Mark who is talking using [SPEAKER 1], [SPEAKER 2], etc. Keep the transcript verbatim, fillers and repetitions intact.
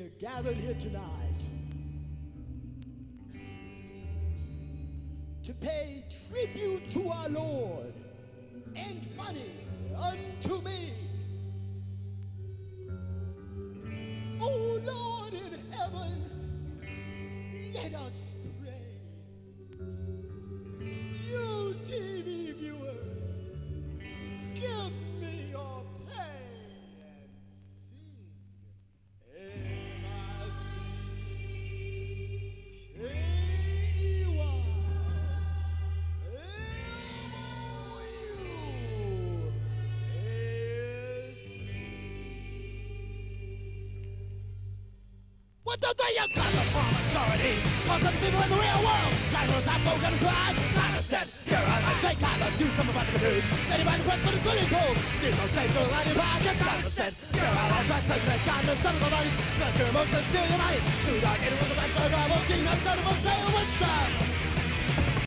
[SPEAKER 1] we're gathered here tonight to pay tribute to our Lord and money unto me. Oh Lord in heaven, let us pray. You T V viewers, give me your pay and sing. M I C K E Y M O U S. What the do you got the majority? Cause of the people in the real world. Titles have spoken to us. Not a cent. You're on my take. I love you. Come about the news. Anybody who works for the swimming pool. There's no take to a line of pockets. Not a cent. You're on my track. Such a kind of son of a bunny. Not your most and steal your money. Too dark. Anyone with a bachelor. I won't see. Not none of them say a witch trial.